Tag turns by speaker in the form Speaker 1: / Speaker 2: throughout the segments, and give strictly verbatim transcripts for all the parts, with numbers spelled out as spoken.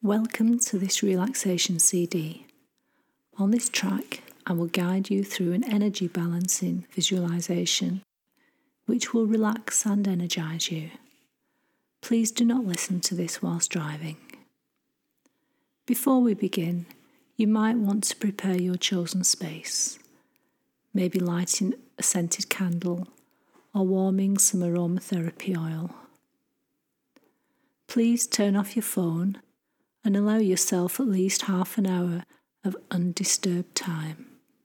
Speaker 1: Welcome to this relaxation C D. On this track, I will guide you through an energy balancing visualization, which will relax and energize you. Please do not listen to this whilst driving. Before we begin, you might want to prepare your chosen space, maybe lighting a scented candle or warming some aromatherapy oil. Please turn off your phone and allow yourself at least half an hour of undisturbed time.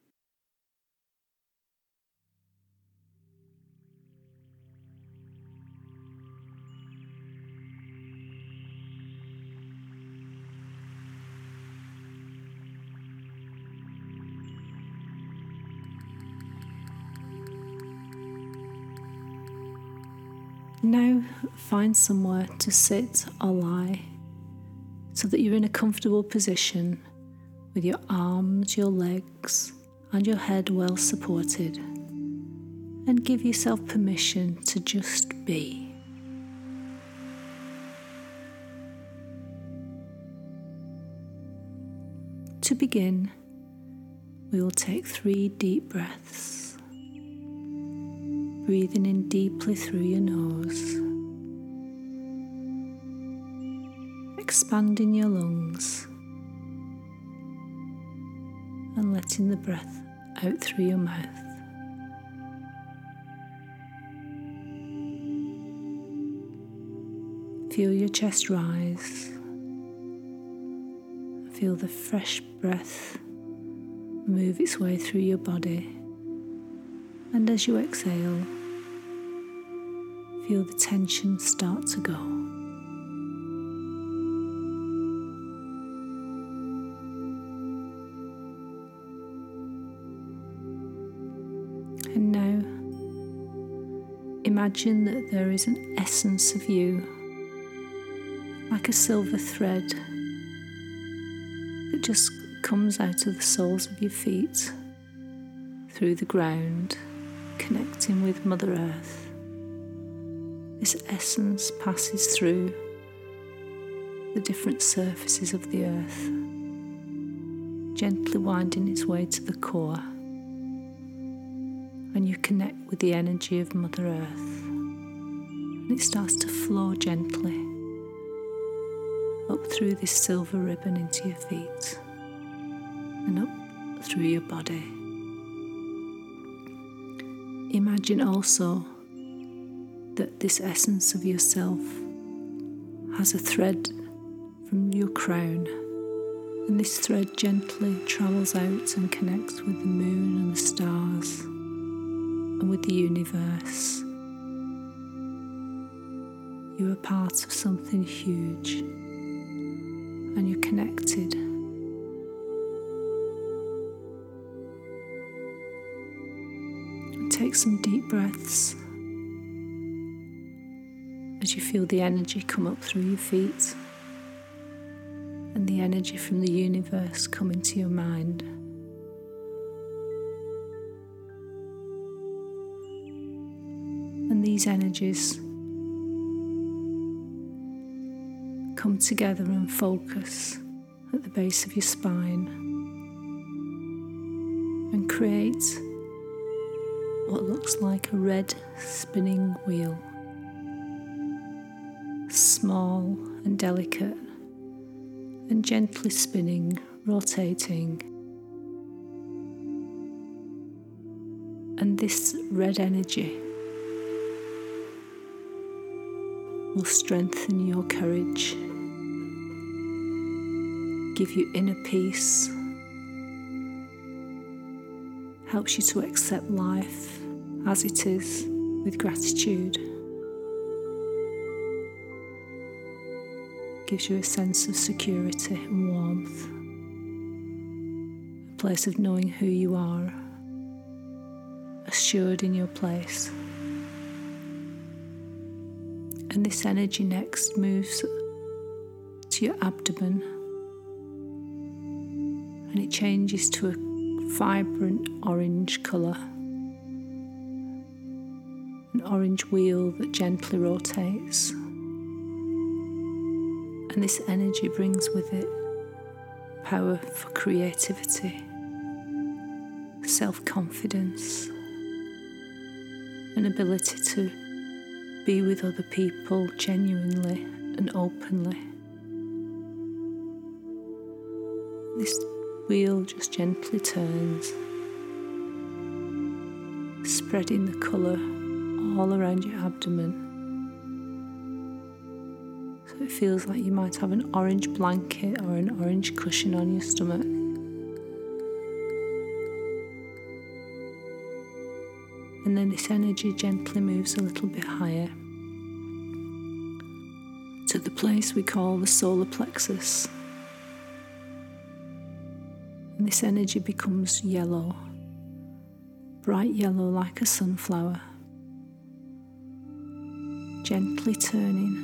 Speaker 1: Now find somewhere to sit or lie so that you're in a comfortable position with your arms, your legs and your head well supported, and give yourself permission to just be. To begin, we will take three deep breaths, breathing in deeply through your nose, expanding your lungs and letting the breath out through your mouth. Feel your chest rise. Feel the fresh breath move its way through your body. And as you exhale, feel the tension start to go. And now, imagine that there is an essence of you, like a silver thread, that just comes out of the soles of your feet, through the ground, connecting with Mother Earth. This essence passes through the different surfaces of the earth, gently winding its way to the core. And you connect with the energy of Mother Earth, and it starts to flow gently up through this silver ribbon into your feet and up through your body. Imagine also that this essence of yourself has a thread from your crown, and this thread gently travels out and connects with the moon and the stars and with the universe. You are part of something huge, and you're connected. And take some deep breaths as you feel the energy come up through your feet and the energy from the universe come into your mind. And these energies come together and focus at the base of your spine and create what looks like a red spinning wheel, small and delicate and gently spinning, rotating. And this red energy will strengthen your courage, give you inner peace, helps you to accept life as it is with gratitude, gives you a sense of security and warmth, a place of knowing who you are, assured in your place. And this energy next moves to your abdomen, and it changes to a vibrant orange colour, an orange wheel that gently rotates. And this energy brings with it power for creativity, self-confidence, an ability to be with other people genuinely and openly. This wheel just gently turns, spreading the colour all around your abdomen. So it feels like you might have an orange blanket or an orange cushion on your stomach. And then this energy gently moves a little bit higher to the place we call the solar plexus. And this energy becomes yellow, bright yellow like a sunflower, gently turning.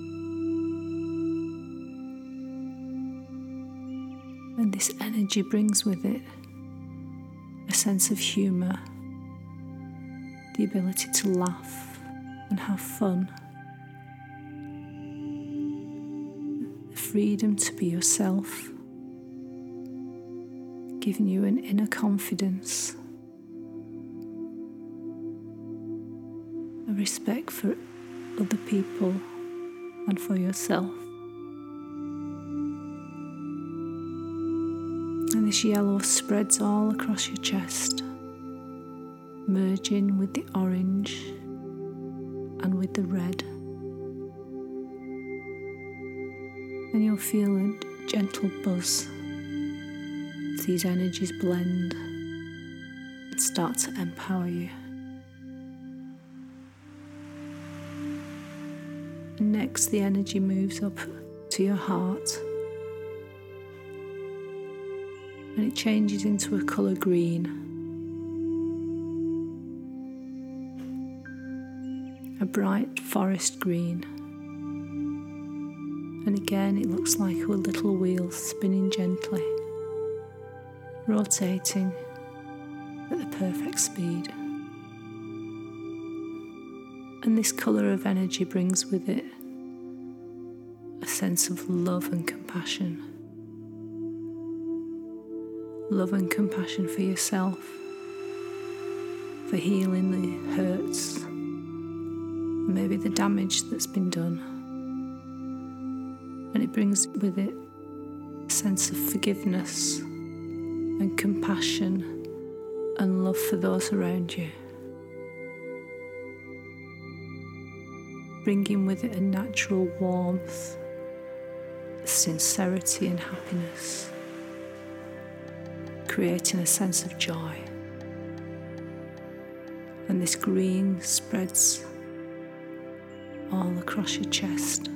Speaker 1: And this energy brings with it a sense of humour, the ability to laugh and have fun, the freedom to be yourself, giving you an inner confidence, a respect for other people and for yourself. And this yellow spreads all across your chest, merging with the orange and with the red. And you'll feel a gentle buzz as these energies blend and start to empower you. And next, the energy moves up to your heart, and it changes into a colour green. A bright forest green. And again, it looks like a little wheel spinning gently, rotating at the perfect speed. And this colour of energy brings with it a sense of love and compassion. Love and compassion for yourself, for healing the hurts, maybe the damage that's been done. And it brings with it a sense of forgiveness and compassion and love for those around you, bringing with it a natural warmth, sincerity and happiness, creating a sense of joy. And this green spreads all across your chest,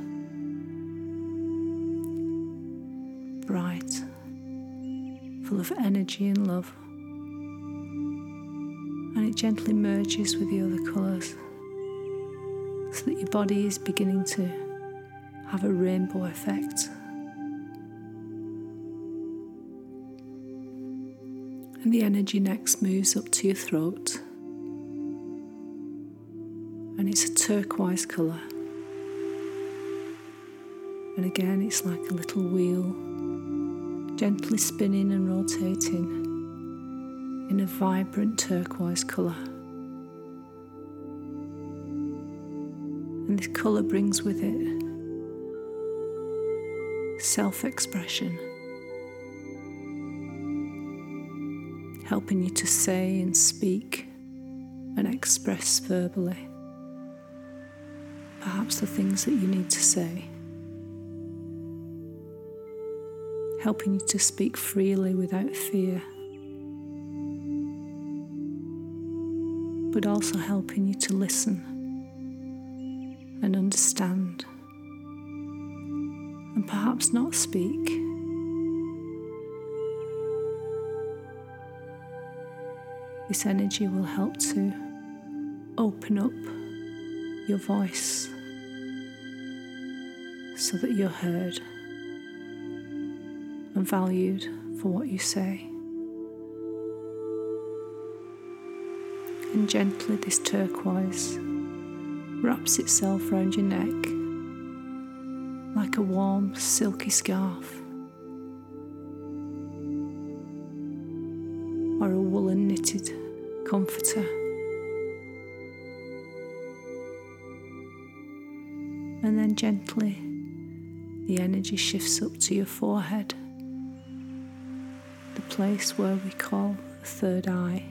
Speaker 1: bright, full of energy and love. And it gently merges with the other colours so that your body is beginning to have a rainbow effect. And the energy next moves up to your throat, and it's a turquoise colour. And again, it's like a little wheel, gently spinning and rotating in a vibrant turquoise colour. And this colour brings with it self-expression, helping you to say and speak and express verbally perhaps the things that you need to say, helping you to speak freely without fear, but also helping you to listen and understand and perhaps not speak. This energy will help to open up your voice so that you're heard and valued for what you say. And gently this turquoise wraps itself around your neck, like a warm, silky scarf, or a woolen knitted comforter. And then gently, the energy shifts up to your forehead, the place where we call the third eye.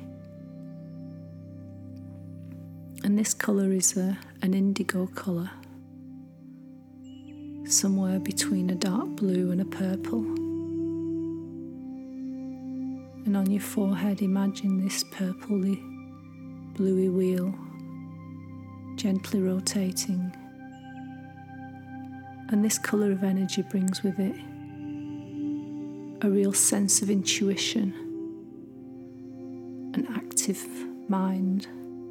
Speaker 1: And this colour is a, an indigo colour, somewhere between a dark blue and a purple. And on your forehead, imagine this purpley, bluey wheel gently rotating. And this colour of energy brings with it a real sense of intuition, an active mind,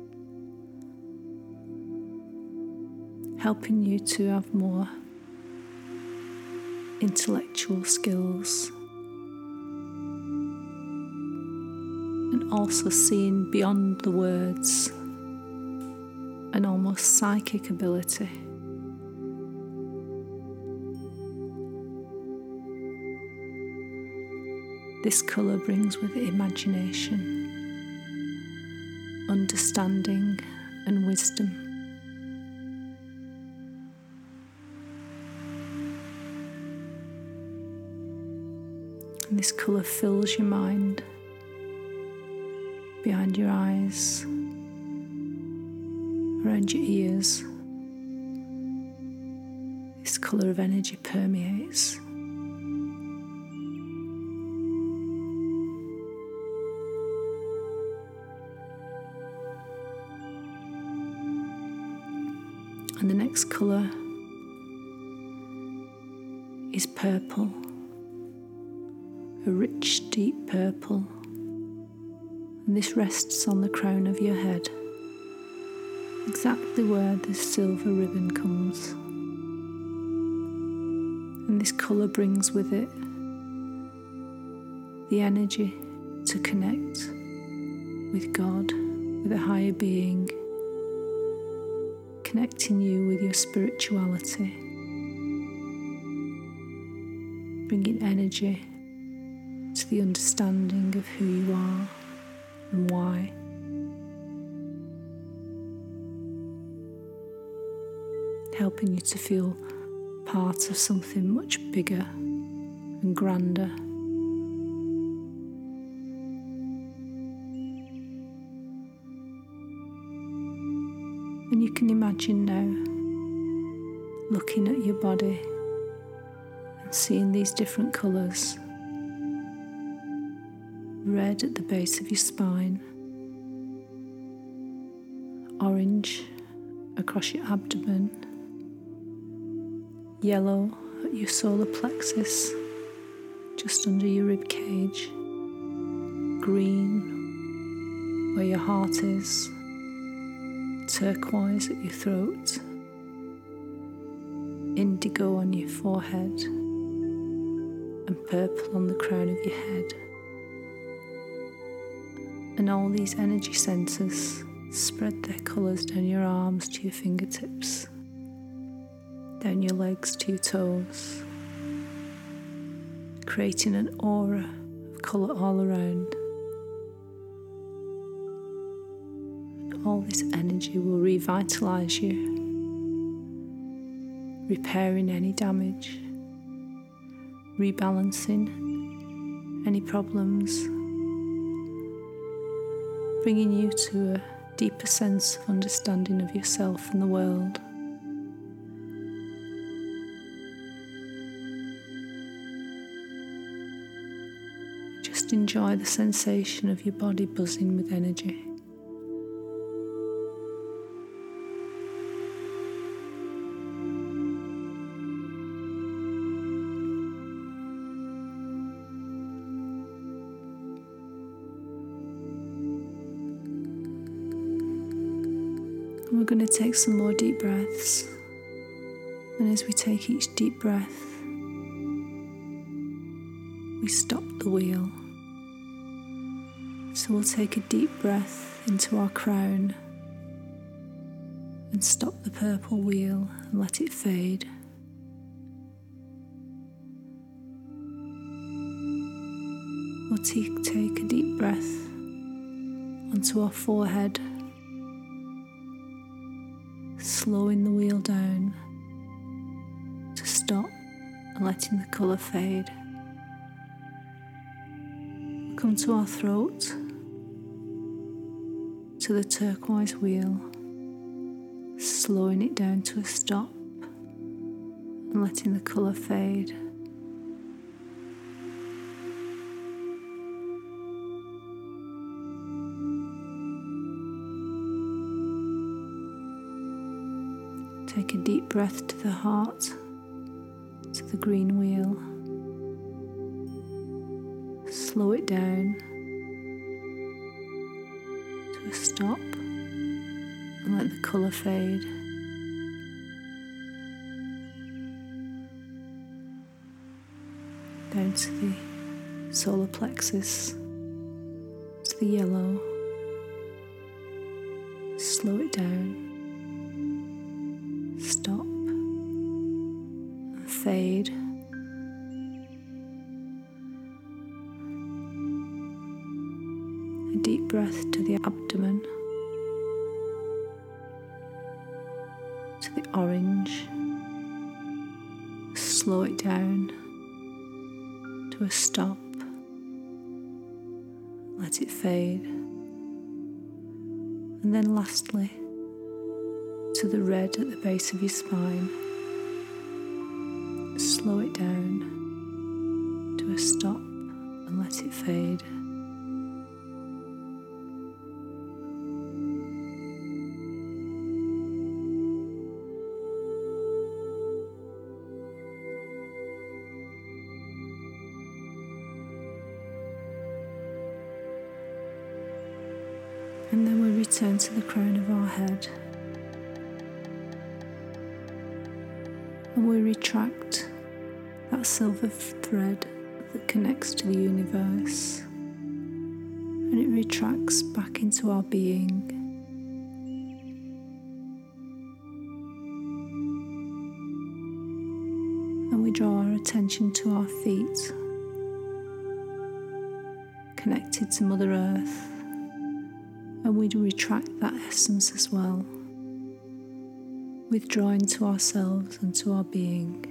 Speaker 1: helping you to have more intellectual skills, and also seeing beyond the words, an almost psychic ability. This colour brings with it imagination, understanding and wisdom. And this colour fills your mind, behind your eyes, around your ears. This colour of energy permeates. And the next colour is purple, a rich, deep purple. And this rests on the crown of your head, exactly where the silver ribbon comes. And this colour brings with it the energy to connect with God, with a higher being, connecting you with your spirituality, bringing energy to the understanding of who you are and why. Helping you to feel part of something much bigger and grander. And you can imagine now looking at your body and seeing these different colours. Red at the base of your spine, orange across your abdomen, yellow at your solar plexus, just under your rib cage, green where your heart is, turquoise at your throat, indigo on your forehead, and purple on the crown of your head. And all these energy centres spread their colours down your arms to your fingertips, down your legs to your toes, creating an aura of colour all around. And all this energy will revitalise you, repairing any damage, rebalancing any problems, bringing you to a deeper sense of understanding of yourself and the world. Just enjoy the sensation of your body buzzing with energy. We're going to take some more deep breaths, and as we take each deep breath, we stop the wheel. So we'll take a deep breath into our crown and stop the purple wheel and let it fade. We'll take, take a deep breath onto our forehead, slowing the wheel down to stop and letting the colour fade. We'll come to our throat, to the turquoise wheel, slowing it down to a stop and letting the colour fade. Take a deep breath to the heart, to the green wheel. Slow it down to a stop and let the colour fade. Down to the solar plexus, to the yellow. Slow it down. Stop and fade. A deep breath to the abdomen, to the orange. Slow it down to a stop. Let it fade. And then lastly, to the red at the base of your spine. Slow it down to a stop and let it fade. And then we return to the crown of our head. And we retract that silver thread that connects to the universe, and it retracts back into our being. And we draw our attention to our feet, connected to Mother Earth, and we retract that essence as well, withdrawing to ourselves and to our being.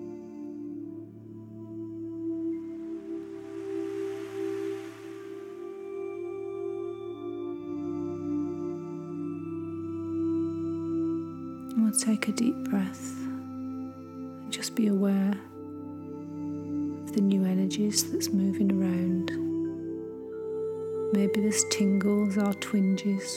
Speaker 1: And we'll take a deep breath and just be aware of the new energies that's moving around. Maybe there's tingles or twinges.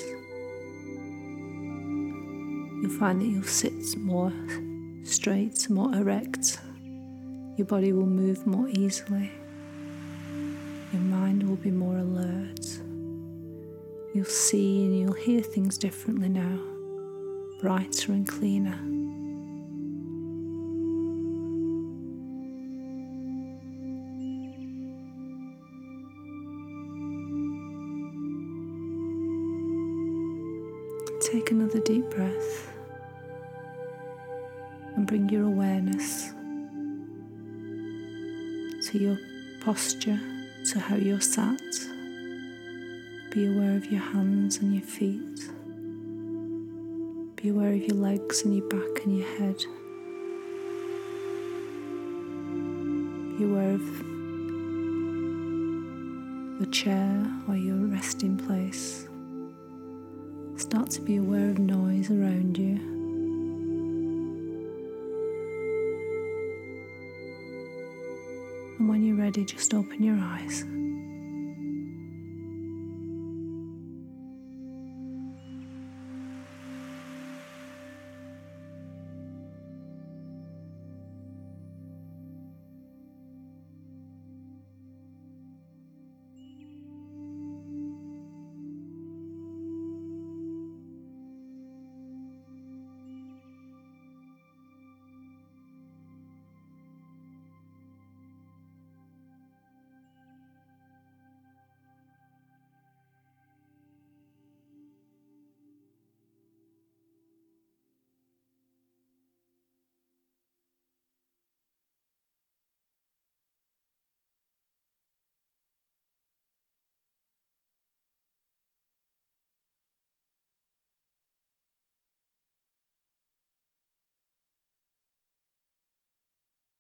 Speaker 1: You'll find that you'll sit more straight, more erect. Your body will move more easily. Your mind will be more alert. You'll see and you'll hear things differently now, brighter and cleaner. Take another deep breath and bring your awareness to your posture, to how you're sat. Be aware of your hands and your feet. Be aware of your legs and your back and your head. Be aware of your chair or your resting place. Start to be aware of noise around you. And when you're ready, just open your eyes.